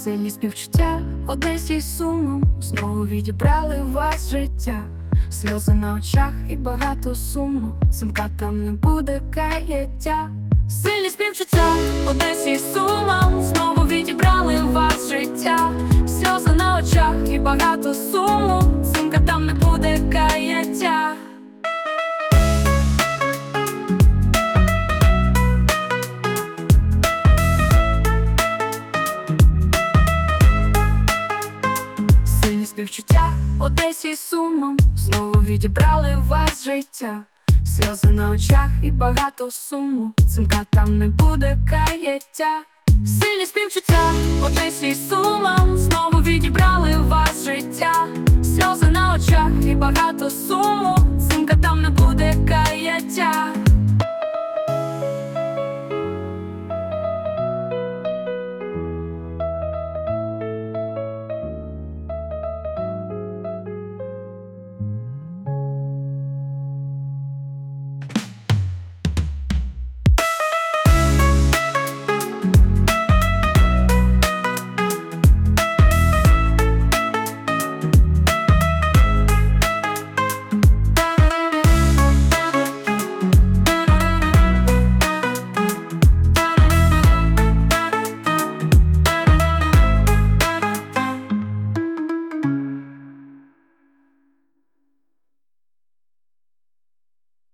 Сильні співчуття, Одесі з сумом, знову відібрали у вас життя. Сльози на очах і багато суму, Симка там не буде каяття. Сильні співчуття, Одесі з сумом, знову відібрали у вас життя. Сльози на очах і багато суму, Симка там не буде каяття. Співчуття, Одесі з сумом, знову відібрали у вас життя. Сльози на очах і багато суму, Симка там не буде каяття. Сильні співчуття, Одесі з сумом, знову відібрали у вас життя. Сльози на очах